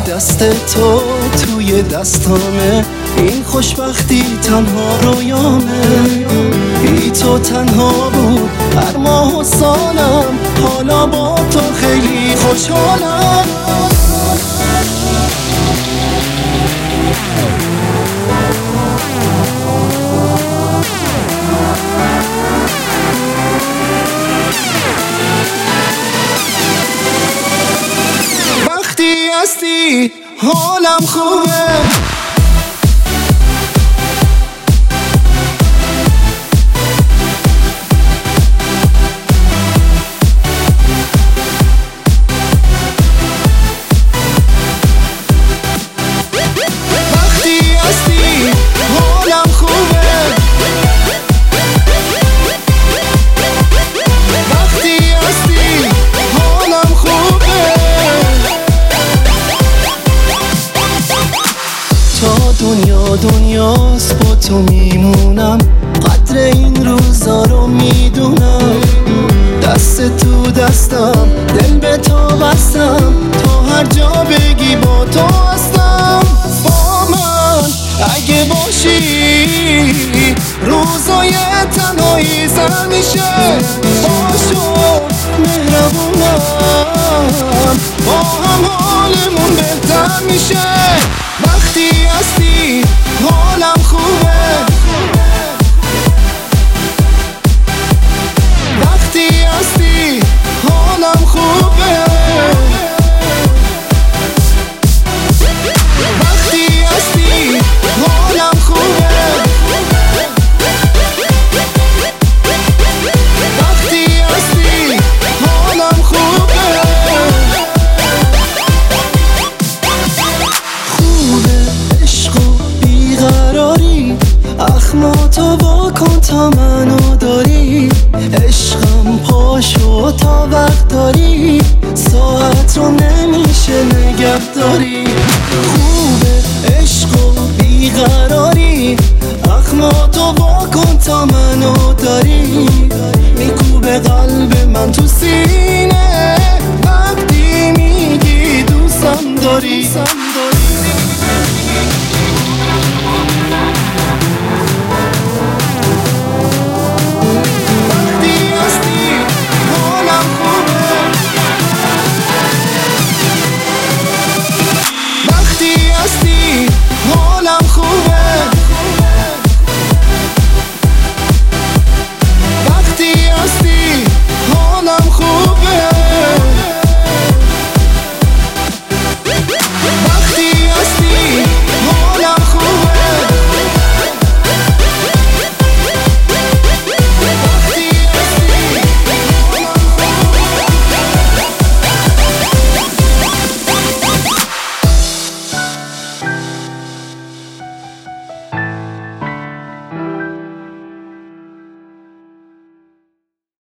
دست تو توی دستامه، این خوشبختی تنها رویامه. بی تو تنها بود هر ماه و سالم، حالا با تو خیلی خوشحالم. وقتی هستی حالم خوبه، دنیاست با تو میمونم، قدر این روزا رو میدونم. دست تو دستم، دل به تو بستم، تا هر جا بگی با تو هستم. با من اگه باشی روزای تنهایی سر میشه، باشو مهربونم، با هم حالمون بهتر میشه. وقتی هستی حالم خوبه، وقتی هستی حالم خوبه، وقتی هستی حالم خوبه، وقتی هستی حالم خوبه. اخماتو واکن تا منو داری، عشقم پاشو تا وقت داری، ساعت رو نمیشه نگه داری. خوبه عشق و بیقراری، اخماتو واکن تا منو داری، میکوبه قلب من